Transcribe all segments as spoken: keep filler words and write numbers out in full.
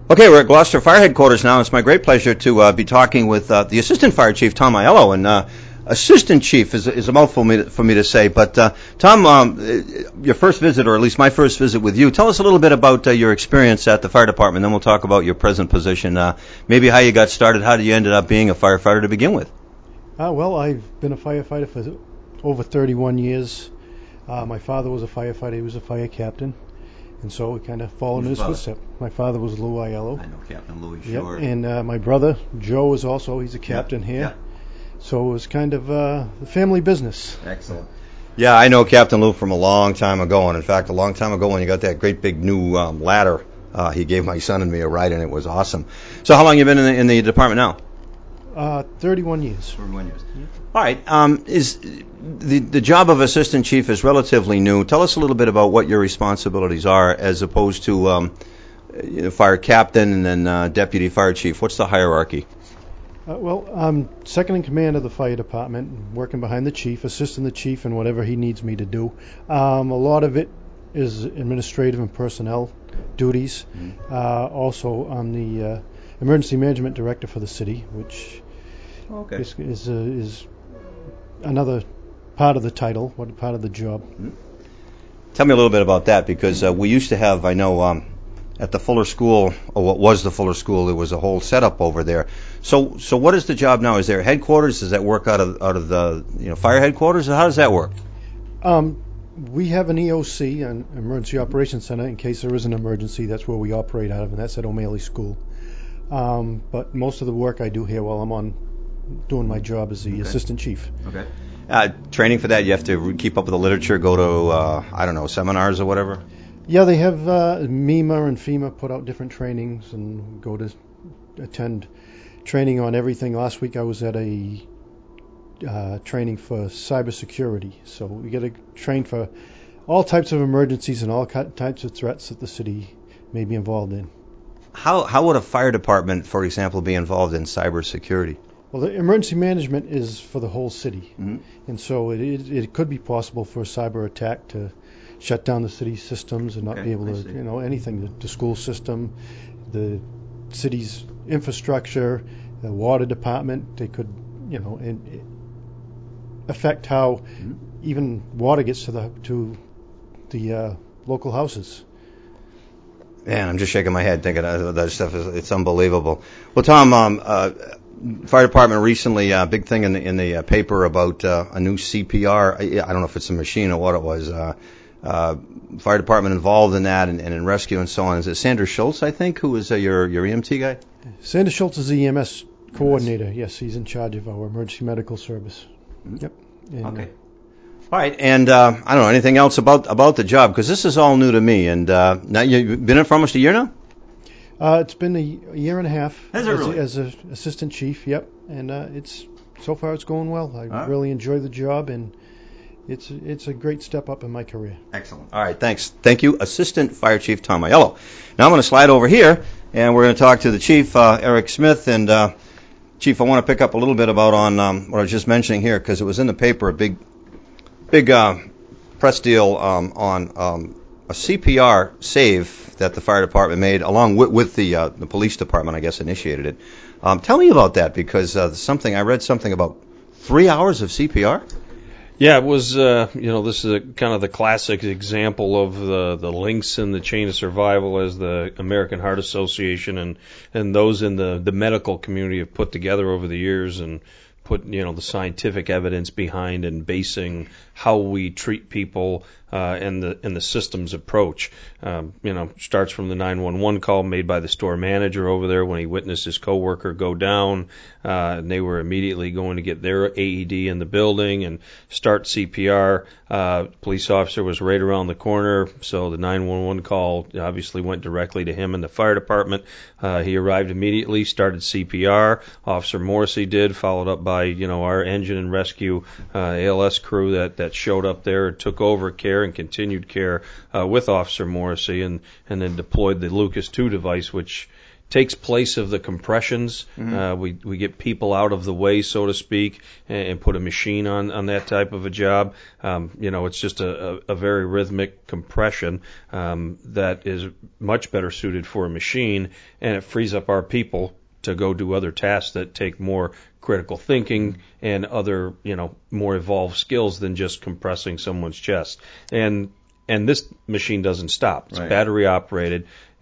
Okay, we're at Gloucester Fire Headquarters now. It's my great pleasure to uh, be talking with uh, the Assistant Fire Chief, Tom Aiello. And uh, Assistant Chief is, is a mouthful for me to, for me to say. But, uh, Tom, um, your first visit, or at least my first visit with you, tell us a little bit about uh, your experience at the fire department. Then we'll talk about your present position. Uh, maybe how you got started, how you ended up being a firefighter to begin with. Uh, well, I've been a firefighter for over thirty-one years. Uh, my father was a firefighter. He was a fire captain. And so we kind of followed in his footsteps. My father was Lou Aiello. I know Captain Louis, yep. sure. And uh, my brother, Joe, is also, he's a captain yep. here. Yep. So it was kind of uh, the family business. Excellent. Yeah, I know Captain Lou from a long time ago. And in fact, a long time ago when you got that great big new um, ladder, uh, he gave my son and me a ride, and it was awesome. So how long have you been in the, in the department now? Uh, thirty-one years. thirty-one years. Yep. All right. Um, is the the job of assistant chief is relatively new. Tell us a little bit about what your responsibilities are, as opposed to um, you know, fire captain and then uh, deputy fire chief. What's the hierarchy? Uh, well, I'm second in command of the fire department, working behind the chief, assisting the chief in whatever he needs me to do. Um, a lot of it is administrative and personnel duties. Mm-hmm. Uh, also, I'm the uh, emergency management director for the city, which okay. is is, uh, is another part of the title, what part of the job. Mm-hmm. Tell me a little bit about that, because uh, we used to have, I know, um, at the Fuller School, or what was the Fuller School, there was a whole setup over there. So, so what is the job now? Is there headquarters? Does that work out of out of the you know fire headquarters? Or how does that work? Um, we have an E O C, an Emergency Operations Center, in case there is an emergency. That's where we operate out of, and that's at O'Malley School. Um, but most of the work I do here while I'm on doing my job as the okay. assistant chief. Okay. Uh, training for that, you have to keep up with the literature, go to, uh, I don't know, seminars or whatever? Yeah, they have uh, MEMA and FEMA put out different trainings, and go to attend training on everything. Last week I was at a uh, training for cybersecurity. So we get to train for all types of emergencies and all types of threats that the city may be involved in. How how would a fire department, for example, be involved in cybersecurity? Well, the emergency management is for the whole city, mm-hmm. and so it, it it could be possible for a cyber attack to shut down the city's systems and not okay, be able I to, see. you know, anything, the, the school system, the city's infrastructure, the water department. They could, you know, and affect how mm-hmm. even water gets to the to the uh, local houses. Man, I'm just shaking my head thinking of that stuff. Is, it's unbelievable. Well, Tom, um, uh, fire department recently, a uh, big thing in the, in the uh, paper about uh, a new C P R. I, I don't know if it's a machine or what it was. Uh, uh, fire department involved in that and, and in rescue and so on. Is it Sandra Schultz, I think, who is uh, your your E M T guy? Sandra Schultz is the E M S coordinator. Yes, he's in charge of our emergency medical service. Mm-hmm. Yep. And, okay. Uh, All right, and uh, I don't know anything else about about the job, because this is all new to me. And uh, now you've been in for almost a year now. Uh, it's been a, a year and a half Has it as, really? as an assistant chief. Yep, and uh, it's so far it's going well. I right. really enjoy the job, and it's it's a great step up in my career. Excellent. All right, thanks. Thank you, Assistant Fire Chief Tom Aiello. Now I'm going to slide over here, and we're going to talk to the Chief, uh, Eric Smith. And uh, Chief, I want to pick up a little bit about on um, what I was just mentioning here, because it was in the paper, a big, big uh, press deal um, on um, a C P R save that the fire department made, along with, with the uh, the police department, I guess, initiated it. Um, tell me about that, because uh, something I read something about three hours of C P R. Yeah, it was, uh, you know, this is a, kind of the classic example of the, the links in the chain of survival, as the American Heart Association and, and those in the, the medical community have put together over the years, and put, you know, the scientific evidence behind and basing how we treat people uh, and the and the systems approach. Um, you know, starts from the nine one one call made by the store manager over there when he witnessed his coworker go down, uh, and they were immediately going to get their A E D in the building and start C P R. Uh, police officer was right around the corner, so the nine one one call obviously went directly to him and the fire department. Uh, he arrived immediately, started C P R. Officer Morrissey did, followed up by, you know, our engine and rescue uh, A L S crew that, that showed up there and took over care and continued care uh, with Officer Morrissey, and, and then deployed the Lucas two device, which takes place of the compressions. Mm-hmm. Uh, we we get people out of the way, so to speak, and, and put a machine on, on that type of a job. Um, you know, it's just a, a, a very rhythmic compression um, that is much better suited for a machine, and it frees up our people to go do other tasks that take more critical thinking and other, you know, more evolved skills than just compressing someone's chest. And and this machine doesn't stop. It's right. battery operated.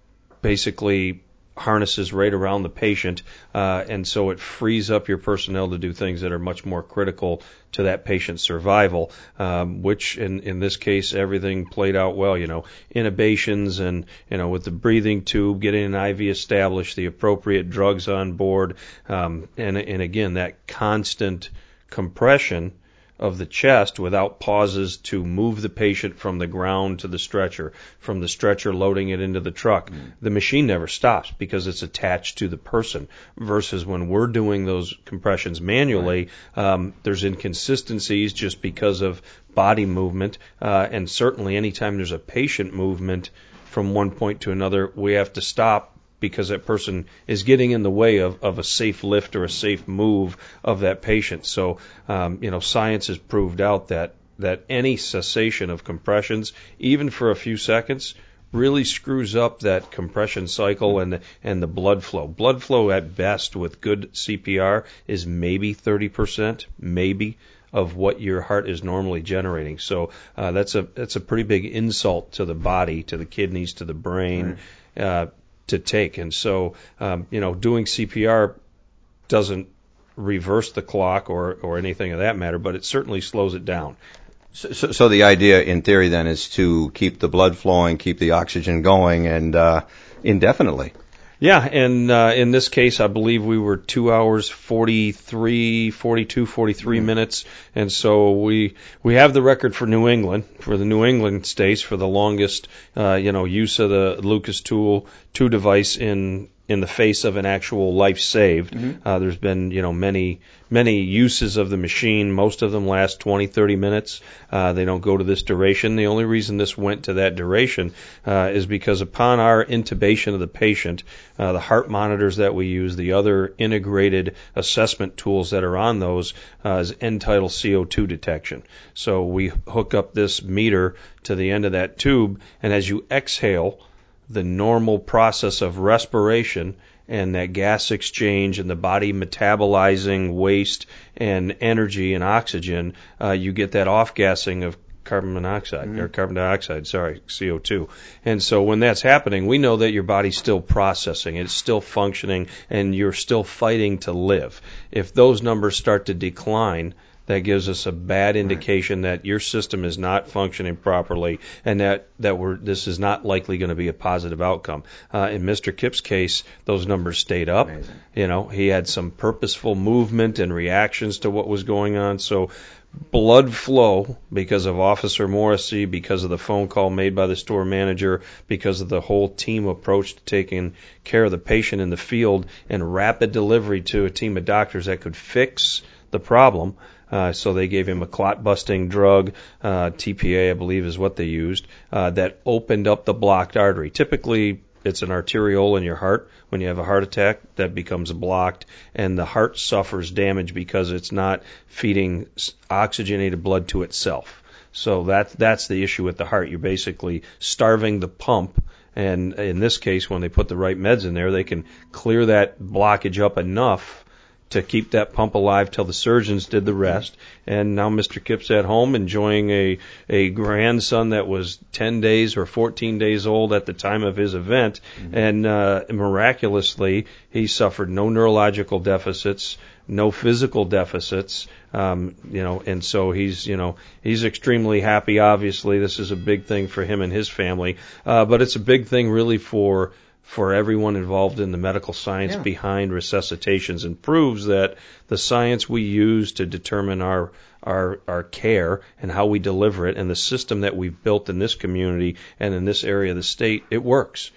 Basically harnesses right around the patient, uh, and so it frees up your personnel to do things that are much more critical to that patient's survival, um, which in, in this case, everything played out well, you know, intubations and, you know, with the breathing tube, getting an I V established, the appropriate drugs on board, um, and, and again, that constant compression of the chest without pauses to move the patient from the ground to the stretcher, from the stretcher loading it into the truck. Mm. The machine never stops because it's attached to the person, versus when we're doing those compressions manually, right. um, there's inconsistencies just because of body movement, uh, and certainly anytime there's a patient movement from one point to another, we have to stop because that person is getting in the way of, of a safe lift or a safe move of that patient. So, um, you know, science has proved out that, that any cessation of compressions, even for a few seconds, really screws up that compression cycle and the, and the blood flow. Blood flow at best with good C P R is maybe thirty percent, maybe, of what your heart is normally generating. So uh, that's a that's a pretty big insult to the body, to the kidneys, to the brain. Right. Uh, to take. And so, um, you know, doing C P R doesn't reverse the clock or, or anything of that matter, but it certainly slows it down. So, so, so the idea in theory then is to keep the blood flowing, keep the oxygen going, and uh, indefinitely. Yeah, and uh, in this case, I believe we were two hours, forty-three, forty-two, forty-three mm-hmm. minutes, and so we we have the record for New England, for the New England states, for the longest, uh, you know, use of the Lucas Tool two device in in the face of an actual life saved. Mm-hmm. Uh, there's been, you know, many many uses of the machine. Most of them last twenty, thirty minutes. Uh, they don't go to this duration. The only reason this went to that duration uh, is because upon our intubation of the patient, uh, the heart monitors that we use, the other integrated assessment tools that are on those, uh, is end-tidal C O two detection. So we hook up this meter to the end of that tube, and as you exhale, the normal process of respiration and that gas exchange and the body metabolizing waste and energy and oxygen, uh, you get that off-gassing of carbon monoxide, mm-hmm. or carbon dioxide, sorry, C O two. And so when that's happening, we know that your body's still processing, it's still functioning, and you're still fighting to live. If those numbers start to decline, that gives us a bad indication right. that your system is not functioning properly, and that, that we're, this is not likely going to be a positive outcome. Uh, in Mister Kipp's case, those numbers stayed up. Amazing. You know, he had some purposeful movement and reactions to what was going on. So blood flow, because of Officer Morrissey, because of the phone call made by the store manager, because of the whole team approach to taking care of the patient in the field, and rapid delivery to a team of doctors that could fix the problem. Uh, so they gave him a clot-busting drug, uh, T P A, I believe is what they used, uh, that opened up the blocked artery. Typically, it's an arteriole in your heart. When you have a heart attack, that becomes blocked, and the heart suffers damage because it's not feeding oxygenated blood to itself. So that, that's the issue with the heart. You're basically starving the pump, and in this case, when they put the right meds in there, they can clear that blockage up enough to keep that pump alive till the surgeons did the rest. And now Mister Kipp's at home enjoying a, a grandson that was ten days or fourteen days old at the time of his event. Mm-hmm. And uh, miraculously, he suffered no neurological deficits, no physical deficits, um, you know, and so he's, you know, he's extremely happy. Obviously, this is a big thing for him and his family, uh, but it's a big thing really for for everyone involved in the medical science yeah. behind resuscitations, and proves that the science we use to determine our, our, our care and how we deliver it, and the system that we've built in this community and in this area of the state, it works.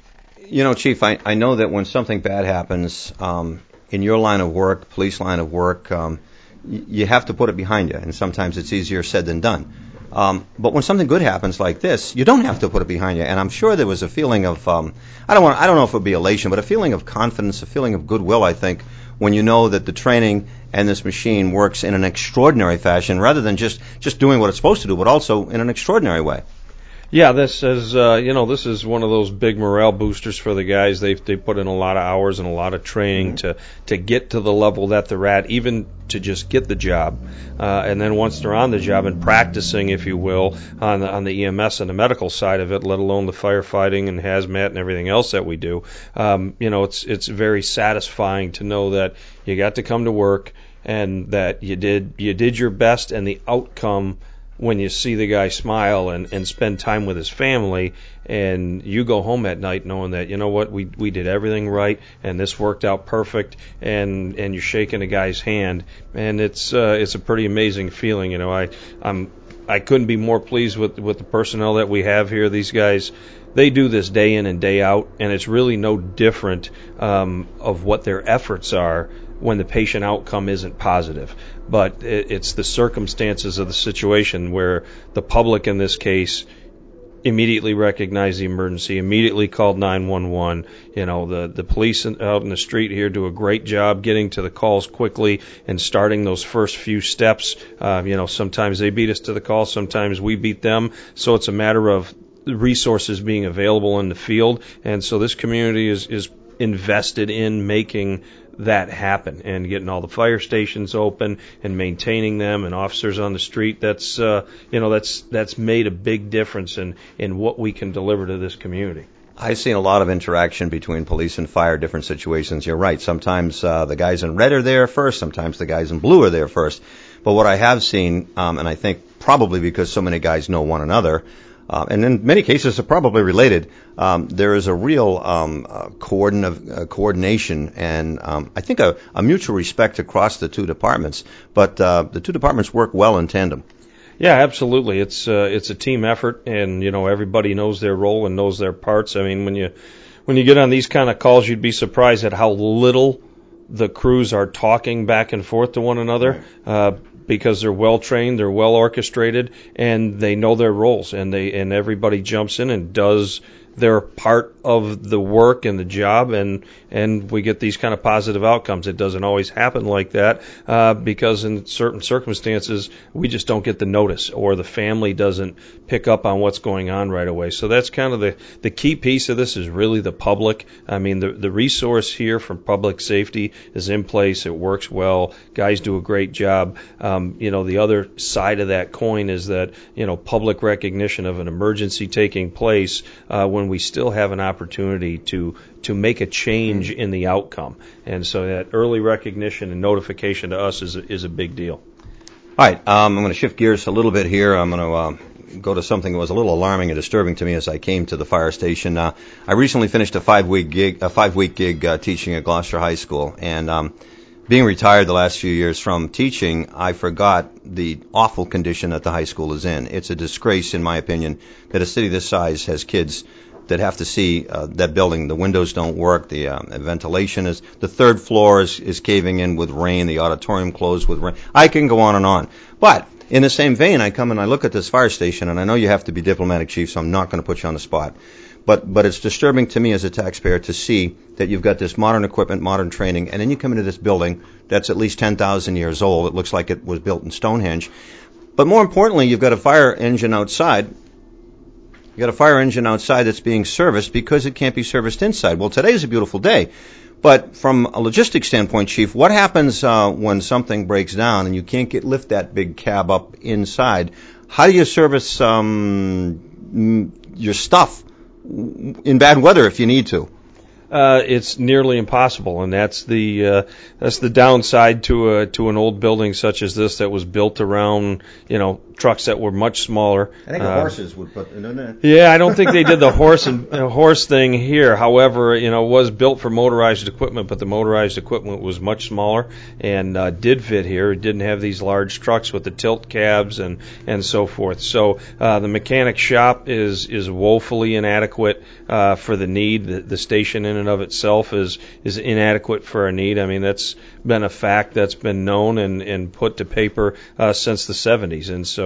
You know, Chief, I, I know that when something bad happens, um, in your line of work, police line of work, um, y- you have to put it behind you, and sometimes it's easier said than done. Um, but when something good happens like this, you don't have to put it behind you. And I'm sure there was a feeling of, um, I don't want, I don't know if it would be elation, but a feeling of confidence, a feeling of goodwill, I think, when you know that the training and this machine works in an extraordinary fashion rather than just, just doing what it's supposed to do, but also in an extraordinary way. Yeah, this is uh, you know this is one of those big morale boosters for the guys. They they put in a lot of hours and a lot of training mm-hmm. to to get to the level that they're at, even to just get the job. Uh, and then once they're on the job and practicing, if you will, on the, on the E M S and the medical side of it, let alone the firefighting and hazmat and everything else that we do, um, you know, it's it's very satisfying to know that you got to come to work and that you did you did your best, and the outcome, when you see the guy smile and, and spend time with his family, and you go home at night knowing that, you know what, we we did everything right and this worked out perfect, and and you're shaking a guy's hand, and it's uh, it's a pretty amazing feeling. You know, I I'm I couldn't be more pleased with with the personnel that we have here. These guys, they do this day in and day out, and it's really no different um, of what their efforts are when the patient outcome isn't positive. But it, it's the circumstances of the situation where the public in this case immediately recognized the emergency, immediately called nine one one. You know, the, the police out in the street here do a great job getting to the calls quickly and starting those first few steps. Uh, you know, sometimes they beat us to the call, sometimes we beat them. So it's a matter of resources being available in the field. And so this community is, is invested in making that happen and getting all the fire stations open and maintaining them and officers on the street. That's uh, you know that's that's made a big difference in in what we can deliver to this community. I've seen a lot of interaction between police and fire, different situations. You're right. Sometimes uh, the guys in red are there first. Sometimes the guys in blue are there first. But what I have seen, um, and I think probably because so many guys know one another, Uh, and in many cases are probably related, um, there is a real um, uh, coordin- uh, coordination and um, I think a, a mutual respect across the two departments. But uh, the two departments work well in tandem. Yeah, absolutely. It's uh, it's a team effort, and you know everybody knows their role and knows their parts. I mean, when you when you get on these kind of calls, you'd be surprised at how little the crews are talking back and forth to one another. Uh, because they're well trained, they're well orchestrated, and they know their roles, and they and everybody jumps in and does their part of the work and the job, and and we get these kind of positive outcomes. It doesn't always happen like that uh, because in certain circumstances we just don't get the notice, or the family doesn't pick up on what's going on right away. So that's kind of the the key piece of this is really the public. I mean, the the resource here from public safety is in place. It works well. Guys do a great job. Um, you know, the other side of that coin is that, you know, public recognition of an emergency taking place uh, when we still have an opportunity to to make a change in the outcome. And so that early recognition and notification to us is a, is a big deal. All right, um, I'm going to shift gears a little bit here. I'm going to uh, go to something that was a little alarming and disturbing to me as I came to the fire station. Uh, I recently finished a five-week gig, a five-week gig uh, teaching at Gloucester High School, and um, being retired the last few years from teaching, I forgot the awful condition that the high school is in. It's a disgrace, in my opinion, that a city this size has kids that have to see uh, that building. The windows don't work. The uh, ventilation is, the third floor is, is caving in with rain. The auditorium closed with rain. I can go on and on. But in the same vein, I come and I look at this fire station, and I know you have to be diplomatic, Chief, so I'm not going to put you on the spot. But but it's disturbing to me as a taxpayer to see that you've got this modern equipment, modern training, and then you come into this building that's at least ten thousand years old. It looks like it was built in Stonehenge. But more importantly, you've got a fire engine outside. You've got a fire engine outside that's being serviced because it can't be serviced inside. Well, today is a beautiful day. But from a logistics standpoint, Chief, what happens uh, when something breaks down and you can't get lift that big cab up inside? How do you service um, your stuff in bad weather if you need to? Uh, it's nearly impossible, and that's the uh, that's the downside to a to an old building such as this that was built around, you know, trucks that were much smaller. I think the uh, horses would put in it. Yeah, I don't think they did the horse and uh, horse thing here. However, you know, it was built for motorized equipment, but the motorized equipment was much smaller and uh, did fit here. It didn't have these large trucks with the tilt cabs and and so forth. So uh, the mechanic shop is is woefully inadequate uh, for the need. The, the station in and of itself is is inadequate for our need. I mean, that's been a fact that's been known and, and put to paper uh, since the seventies. And so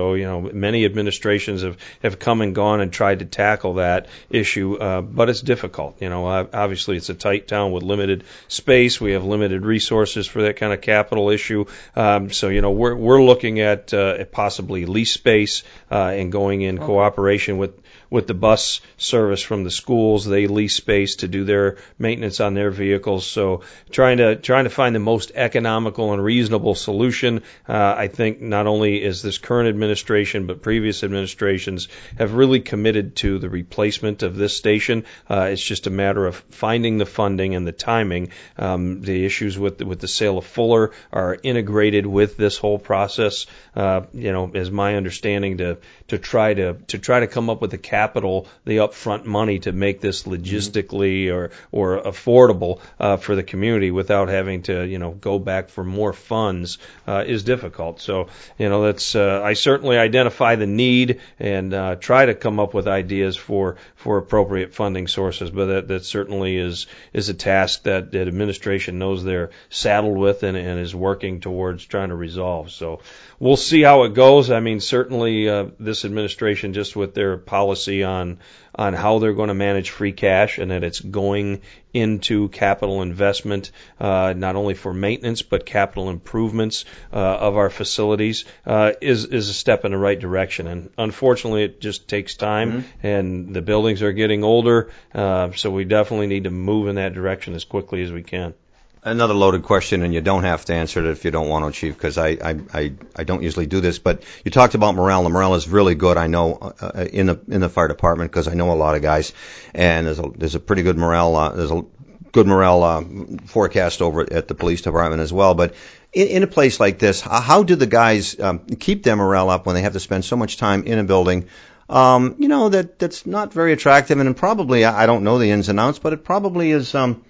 so, you know, many administrations have, have come and gone and tried to tackle that issue, uh, but it's difficult. You know, obviously it's a tight town with limited space. We have limited resources for that kind of capital issue. Um, so, you know, we're, we're looking at, uh, possibly lease space, uh, and going in cooperation with, with the bus service from the schools. They lease space to do their maintenance on their vehicles. So trying to trying to find the most economical and reasonable solution. Uh, I think not only is this current administration, but previous administrations have really committed to the replacement of this station. Uh, it's just a matter of finding the funding and the timing. Um, the issues with the, with the sale of Fuller are integrated with this whole process. Uh, you know, is my understanding to to try to to try to come up with the capital, the upfront money to make this logistically or or affordable uh, for the community without having to, you know, go back for more funds uh, is difficult. So, you know, that's uh, I certainly identify the need and uh, try to come up with ideas for for appropriate funding sources, but that, that certainly is is a task that, that administration knows they're saddled with and, and is working towards trying to resolve. So we'll see how it goes. I mean, certainly uh, this administration, just with their policy on on how they're going to manage free cash and that it's going into capital investment, uh, not only for maintenance but capital improvements uh, of our facilities, uh, is is a step in the right direction. And unfortunately, it just takes time, mm-hmm. and the buildings are getting older, uh, so we definitely need to move in that direction as quickly as we can. Another loaded question, and you don't have to answer it if you don't want to, Chief, because I, I, I, I don't usually do this. But you talked about morale. The morale is really good, I know, uh, in the in the fire department, because I know a lot of guys, and there's a there's a pretty good morale. Uh, there's a good morale uh, forecast over at the police department as well. But in, in a place like this, how do the guys um, keep their morale up when they have to spend so much time in a building? Um, you know that that's not very attractive, and probably I don't know the ins and outs, but it probably is. Um,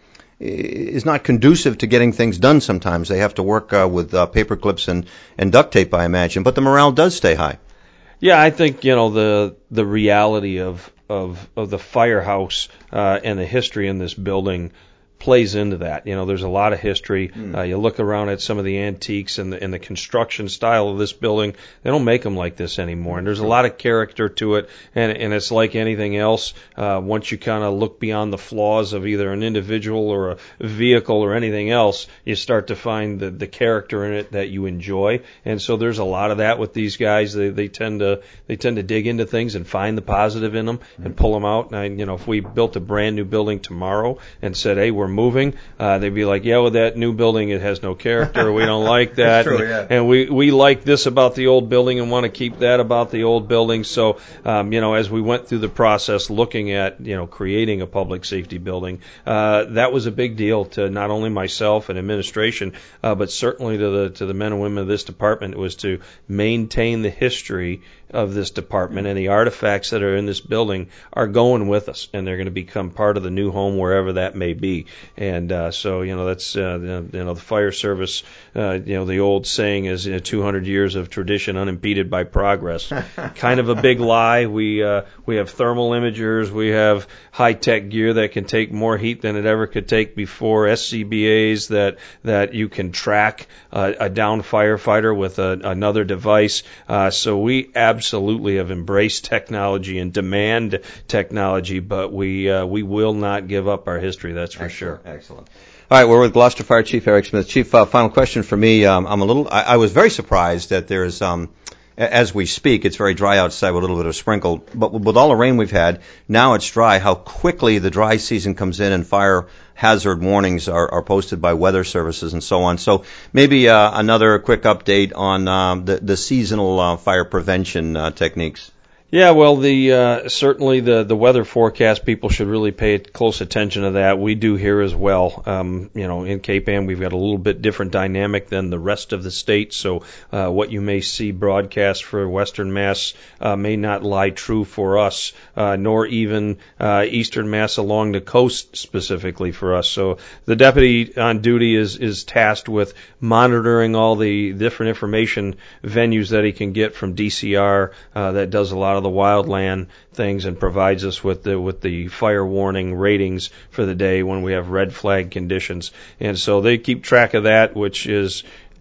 is not conducive to getting things done sometimes. They have to work uh, with uh, paper clips and, and duct tape, I imagine. But the morale does stay high. Yeah, I think, you know, the the reality of of, of the firehouse uh, and the history in this building plays into that. You know, there's a lot of history. Mm. Uh, you look around at some of the antiques and the, and the construction style of this building. They don't make them like this anymore. And there's a lot of character to it. And, and it's like anything else. Uh, once you kind of look beyond the flaws of either an individual or a vehicle or anything else, you start to find the, the character in it that you enjoy. And so there's a lot of that with these guys. They, they tend to, they tend to dig into things and find the positive in them and pull them out. And, you know, if we built a brand new building tomorrow and said, hey, we're moving, uh, they'd be like, yeah, well, that new building, it has no character. We don't like that. True, and, yeah. and we, we like this about the old building and want to keep that about the old building. So, um, you know, as we went through the process looking at, you know, creating a public safety building, uh, that was a big deal to not only myself and administration, uh, but certainly to the, to the men and women of this department. It was to maintain the history of this department, and the artifacts that are in this building are going with us, and they're going to become part of the new home wherever that may be. And uh, so, you know, that's uh, you know the fire service. Uh, you know, the old saying is, you know, two hundred years of tradition unimpeded by progress. Kind of a big lie. We uh, we have thermal imagers. We have high tech gear that can take more heat than it ever could take before. S C B As that that you can track uh, a downed firefighter with a, another device. Uh, so we absolutely Absolutely have embraced technology and demand technology, but we uh, we will not give up our history. That's for Excellent, sure. Excellent. All right, we're with Gloucester Fire Chief Eric Smith. Chief, uh, final question for me. Um, I'm a little. I, I was very surprised that there's. Um, As we speak, it's very dry outside with a little bit of sprinkle. But with all the rain we've had, now it's dry. How quickly the dry season comes in and fire hazard warnings are, are posted by weather services and so on. So maybe uh, another quick update on um, the, the seasonal uh, fire prevention uh, techniques. Yeah, well, the uh, certainly the, the weather forecast, people should really pay close attention to that. We do here as well. Um, you know, in Cape Ann, we've got a little bit different dynamic than the rest of the state. So uh, what you may see broadcast for Western Mass uh, may not lie true for us, uh, nor even uh, Eastern Mass along the coast specifically for us. So the deputy on duty is, is tasked with monitoring all the different information venues that he can get from D C R uh, that does a lot of the wildland things and provides us with the with the fire warning ratings for the day when we have red flag conditions. And so they keep track of that, which is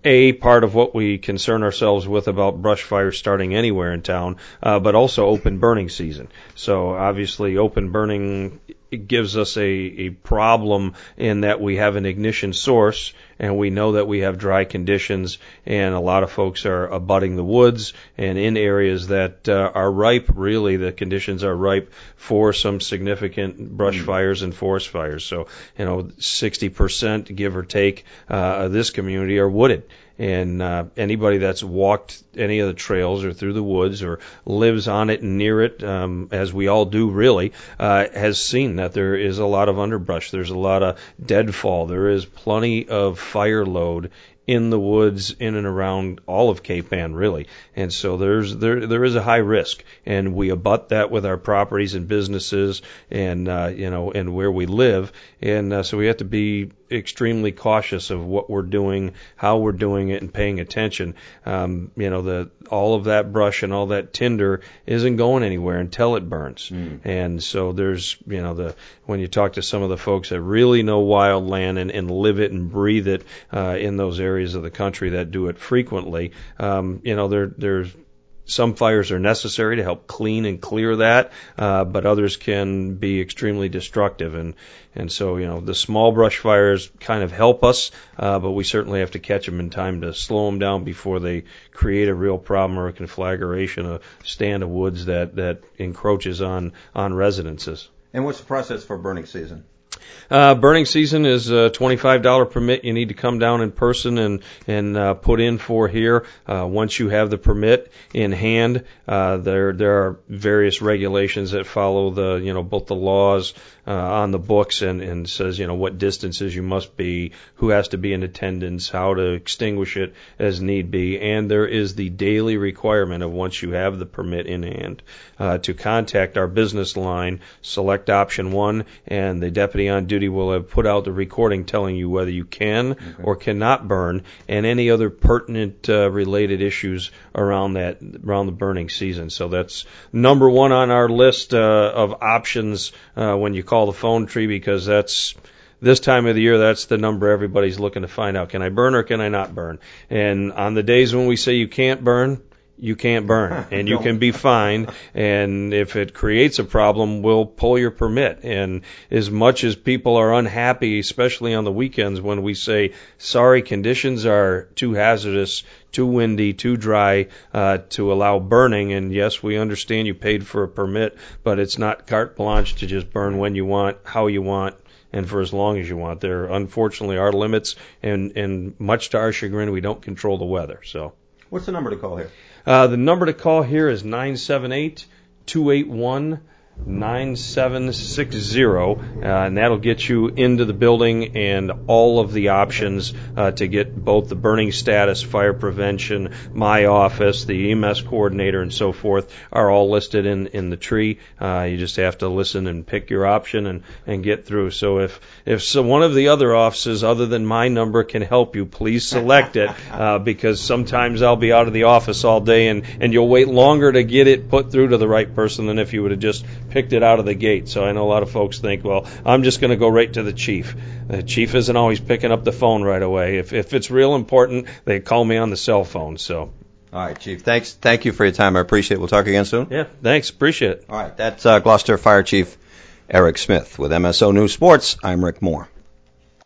A, part of what we concern ourselves with about brush fires starting anywhere in town, uh, but also open burning season. So obviously open burning it gives us a, a problem in that we have an ignition source, and we know that we have dry conditions, and a lot of folks are abutting the woods and in areas that uh, are ripe. Really, the conditions are ripe for some significant brush mm. fires and forest fires. So, you know, sixty percent, give or take, uh, of this community are wooded. And uh, anybody that's walked any of the trails or through the woods or lives on it and near it, um, as we all do really, uh, has seen that there is a lot of underbrush. There's a lot of deadfall. There is plenty of fire load in the woods in and around all of Cape Ann, really. And so there's there there is a high risk, and we abut that with our properties and businesses and uh, you know and where we live. And uh, so we have to be extremely cautious of what we're doing, how we're doing it, and paying attention. Um, you know, the all of that brush and all that tinder isn't going anywhere until it burns. Mm. And so there's, you know, the when you talk to some of the folks that really know wildland and, and live it and breathe it uh, in those areas of the country that do it frequently, um, you know, there there's some fires are necessary to help clean and clear that, uh, but others can be extremely destructive. And, and so, you know, the small brush fires kind of help us, uh, but we certainly have to catch them in time to slow them down before they create a real problem or a conflagration, a stand of woods that, that encroaches on, on residences. And what's the process for burning season? Uh, burning season is a twenty-five dollars permit you need to come down in person and, and uh, put in for here. Uh, once you have the permit in hand, uh, there there are various regulations that follow the, you know, both the laws uh, on the books and, and says, you know, what distances you must be, who has to be in attendance, how to extinguish it as need be. And there is the daily requirement of once you have the permit in hand uh, to contact our business line, select option one, and the deputy on duty will have put out the recording telling you whether you can okay. or cannot burn, and any other pertinent uh, related issues around that around the burning season. So that's number one on our list uh, of options uh, when you call the phone tree, because that's this time of the year, that's the number everybody's looking to find out. Can I burn or can I not burn? And on the days when we say you can't burn, you can't burn, and you can be fined, and if it creates a problem, we'll pull your permit. And as much as people are unhappy, especially on the weekends when we say, sorry, conditions are too hazardous, too windy, too dry uh, to allow burning, and yes, we understand you paid for a permit, but it's not carte blanche to just burn when you want, how you want, and for as long as you want. There, unfortunately, are limits, and, and much to our chagrin, we don't control the weather. So, what's the number to call here? Uh, the number to call here is nine seven eight, two eight one, nine seven six zero, uh, and that'll get you into the building, and all of the options uh, to get both the burning status, fire prevention, my office, the E M S coordinator, and so forth are all listed in, in the tree. Uh, you just have to listen and pick your option and, and get through. So if, if so one of the other offices other than my number can help you, please select it, uh, because sometimes I'll be out of the office all day, and, and you'll wait longer to get it put through to the right person than if you would have just picked it out of the gate. So I know a lot of folks think, well, I'm just going to go right to the chief. The chief isn't always picking up the phone right away. If if it's real important, they call me on the cell phone. So. All right, Chief. Thanks. Thank you for your time. I appreciate it. We'll talk again soon. Yeah, thanks. Appreciate it. All right. That's uh, Gloucester Fire Chief Eric Smith with M S O News Sports. I'm Rick Moore.